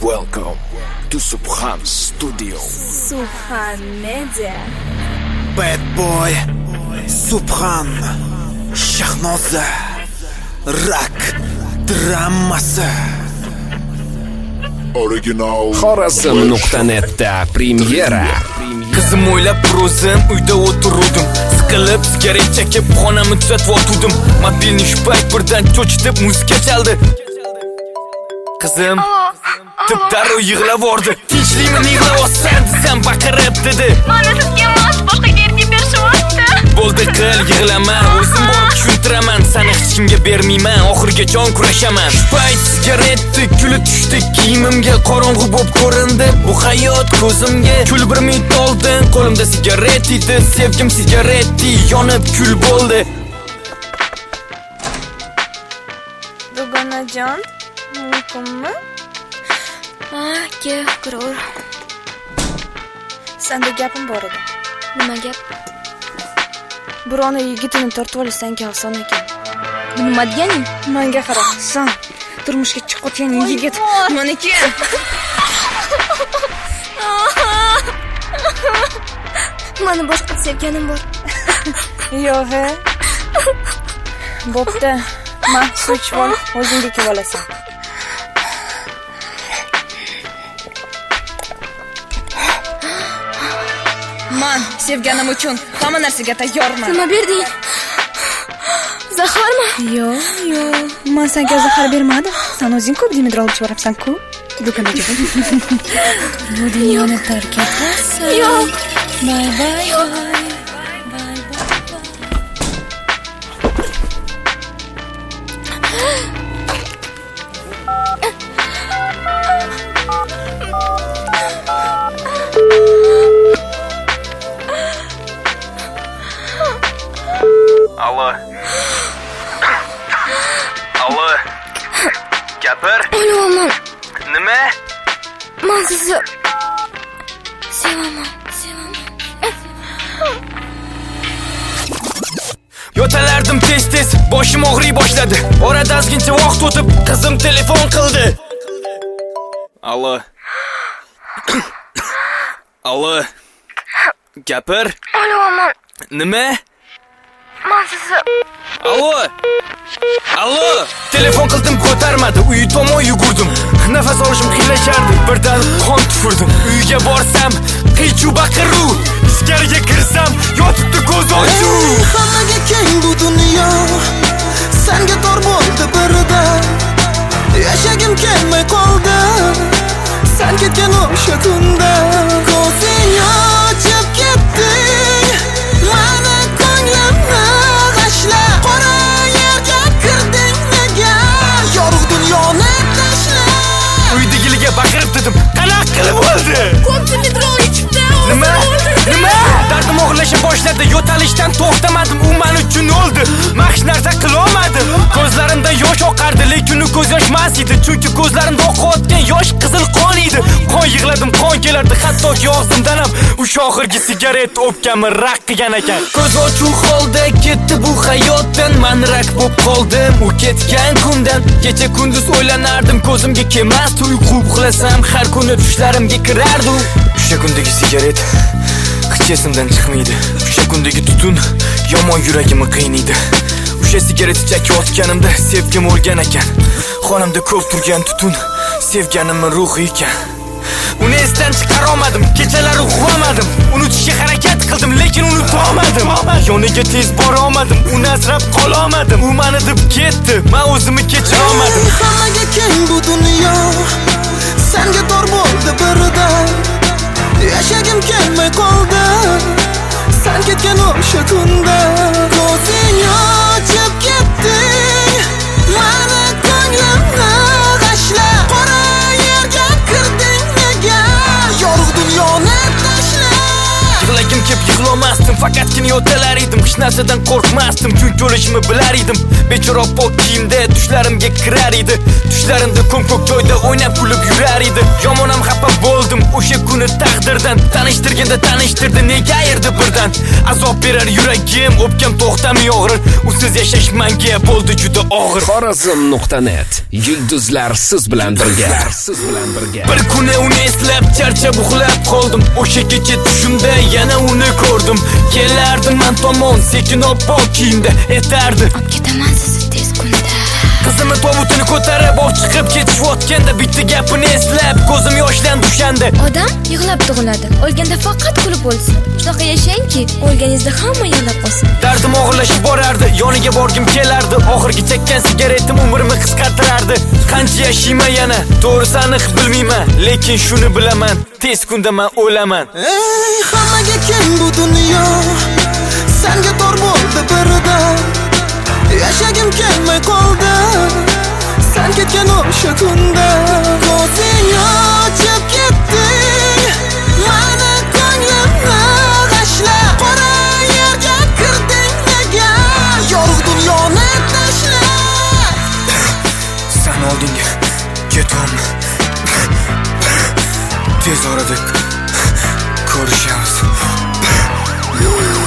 Welcome to Subhan Studio. Subhan Media. Bad Boy Subhan Shahnoza Rock dramasi Original Xorazm.net'da premyera. Qizim o'ylab o'zim uyda o'tirdim. Siqilib sigaret chekib xonamni tuzatib o'tirdim. Mobilni shu payt birdan cho'chitib muzika chaldi. Qizim darrov yig'lab bordi. Tinchlikmi yig'layapsan desam baqirib dedi. Mana sizga emas, boshqa yerga berishyapti. Bo'ldi qil yig'lama, o'zim borib tushuntiraman. Seni hech kimga bermayman, oxiriga jon kurashaman. Shu payt sigaretni kuli tushdi, kiyimimga qorong'u bo'lib ko'rindi. Bu hayot ko'zimga kul bir minut oldin. Qo'limda sigaret edi, sevgim sigaretdi, yonib kul bo'ldi. Dugonajon, mumkinmi? Ke, qurur. Senda gapim bor edi. Nima gap? Birovni yigitini tortib olsang oson ekan. Nima deganing? Menga qara, sen turmushga chiqayotgan yigit meniki. Meni boshqa sevganim bor. Yo'q, he. Bo'pti. Men suv ol, o'zingga kelib olasan. Men sevganim uchun hamma narsaga tayyorman. Nima berding? Zaharmi? Yo'q. Men senga zahar bermadim. Sen o'zing ko'p dimidir olib chiqaribsan-ku. Dugonajon. Bu dunyoni tark etasan. Yo'q. Bye bye. Allo. Gapir. O'laman. Nima? Men sizni sevaman. Yotalardim tez, boshim og'riy boshladi. Orada ozgincha vaqt o'tib, qizim telefon qildi. Allo. Allo. Gapir. O'laman. Nima? Men sizni Allo. Telefon qildim, ko'tarmadi. Uy tomon yugurdim. Nafas olishim qiyinlashardi. Birdan qon tufurdim. Uyga borsam, qiy-chuv baqiruv. Ichkariga kirsam, yotibdi ko'z ochuv. Hammaga keng bu dunyo senga tor bo'ldi birdan. Yashagim kelmay qoldi sen ketgan o'sha kunda. Ko'zing ochib ketding, meni ko'nglimni g'ashlab. Qora yerga kirding nega? Yorug' dunyoni tashlab. Uydagiliga baqirib dedim, qanaqa qilib bo'ldi? ko'pchilik drog ichibdi. Nima? Dardim og'irlasha boshladi. Yo'talishdan to'xtamadim, u men uchun o'ldi. Hech narsa qila olmadim. Ko'zlarimda yosh oqardi, lekin u ko'z yosh emas edi. Chunki ko'zlarimda oqayotgan yosh qizil qon edi. Qon yig'ladim, qon kelardi, hattoki og'zimdan ham o'sha oxirgi sigaret o'pkamni raq qilgan ekan. Ko'z ochuv holda ketdi bu hayotdan, men rak bo'lib qoldim. U ketgan kundan kecha kunduz o'ylanardim, ko'zimga kelmasdi uyqu. Uxlasam har kuni tushlarimga kirardi. O'sha kundagi sigaret hech esimdan chiqmaydi. O'sha kundagi tutun yomon yuragimni qiynaydi. O'sha sigaret chekayotganimda sevgim o'lgan ekan. Xonamda ko'p turgan tutun sevganimning ruhi ekan. Uni esdan chiqara olmadim, kechalari uxlamadim. Unutishga harakat qildim, lekin unuta olmadim. Yoniga tez bora olmadim, uni asrab qola olmadim. U meni deb ketdi, men o'zimni kechira olmadim. Hammaga keng bu dunyo senga tor bo'ldi birdan. Yashagim kelmay qoldi sen ketgan o'sha kunda. Ko'zing ochib ketding, meni ko'nglimni g'ashlab. Qora yerga kirding nega? Yorug' dunyoni tashlab. Yig'lagim kelib yig'lamasdim, faqatgina yotalar edim. Hech narsadan qo'rqmasdim, chunki o'lishimni bilar edim. Bechora pok kiyimda tushlarimga kirar edi. Tushlarimda ko'm-ko'k joyda o'ynab kulib yurar edi. Yomon ham xafa bo'ldim, o'sha kuni taqdirdan tanishtirganda tanishtirdi nega ayirdi birdan azob berar yuragim o'pkam to'xtamay og'rir usiz yashash menga bo'ldi juda og'ir Xorazm.net yulduzlar siz bilan birga bir kuni uni eslab charchab uxlab qoldim o'sha kecha tushimda yana uni ko'rdim kelardi men tomon sekin oppoq kiyimda aytardi Olib ketaman sizni tez kunda. qizimni tobutini ko'tarib olib chiqib ketishayotganda bitta gapini eslab ko'zim yoshdan tushandi Odam yig'lab tug'iladi. O'lganda faqat kulib o'lsin. Shunaqa yashangki, o'lganingizda hamma yig'lab qolsin. dardim og'irlashib borardi yoniga borgim kelardi oxirgi chekkan sigaretim umrimni qisqartirardi qancha yashayman yana to'g'risi aniq bilmayman lekin shuni bilaman tez kunda men o'laman Ey hammaga kim bu dunyo senga tor bo'ldi birdan yashagim kelmay qoldi sen ketgan o'sha kunda ko'zing ochib ketding meni ko'nglimni g'ashlab qora yerga kirding nega yorug' dunyoni tashlab sen oldinga ketyapman tez orada ko'rishamiz